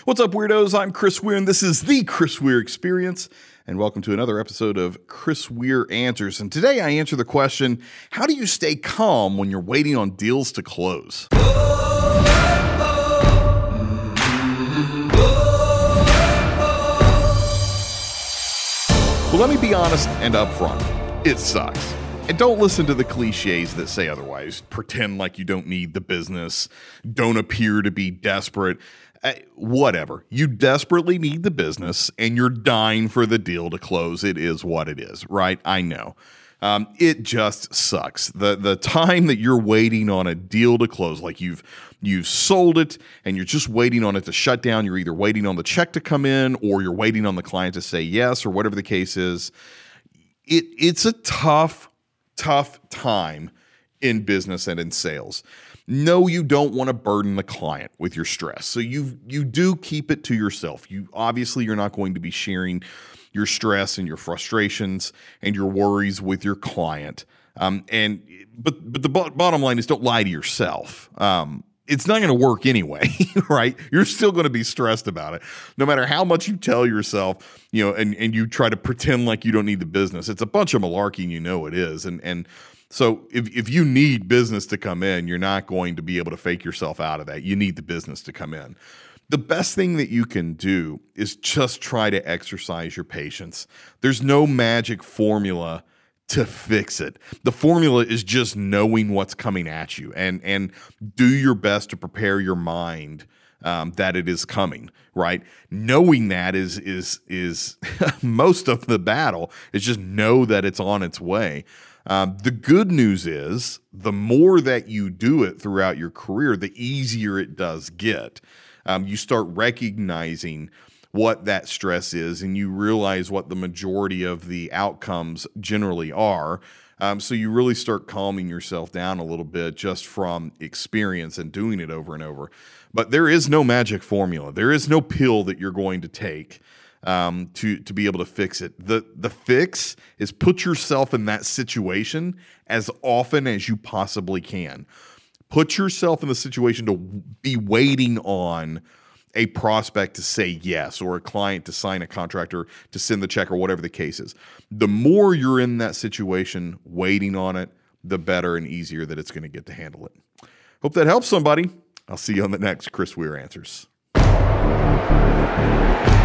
What's up, weirdos? I'm Chris Weir, and this is the Chris Weir Experience. And welcome to another episode of Chris Weir Answers. And today I answer the question, how do you stay calm when you're waiting on deals to close? Well, let me be honest and upfront. It sucks. And don't listen to the cliches that say otherwise. Pretend like you don't need the business. Don't appear to be desperate. Whatever. You desperately need the business and you're dying for the deal to close. It is what it is, right? I know. It just sucks. The time that you're waiting on a deal to close, like you've sold it and you're just waiting on it to shut down. You're either waiting on the check to come in or you're waiting on the client to say yes or whatever the case is. It's a tough time in business and in sales. No, you don't want to burden the client with your stress. So you do keep it to yourself. You're not going to be sharing your stress and your frustrations and your worries with your client. But the bottom line is don't lie to yourself. It's not going to work anyway, right? You're still going to be stressed about it. No matter how much you tell yourself, and you try to pretend like you don't need the business. It's a bunch of malarkey, it is. And so if you need business to come in, you're not going to be able to fake yourself out of that. You need the business to come in. The best thing that you can do is just try to exercise your patience. There's no magic formula to fix it. The formula is just knowing what's coming at you and do your best to prepare your mind that it is coming, right? Knowing that is most of the battle. Is just know that it's on its way. The good news is the more that you do it throughout your career, the easier it does get. You start recognizing what that stress is and you realize what the majority of the outcomes generally are. So you really start calming yourself down a little bit just from experience and doing it over and over. But there is no magic formula. There is no pill that you're going to take to be able to fix it. The fix is put yourself in that situation as often as you possibly can. Put yourself in the situation to be waiting on a prospect to say yes or a client to sign a contract or to send the check or whatever the case is. The more you're in that situation waiting on it, the better and easier that it's going to get to handle it. Hope that helps somebody. I'll see you on the next Chris Weir Answers.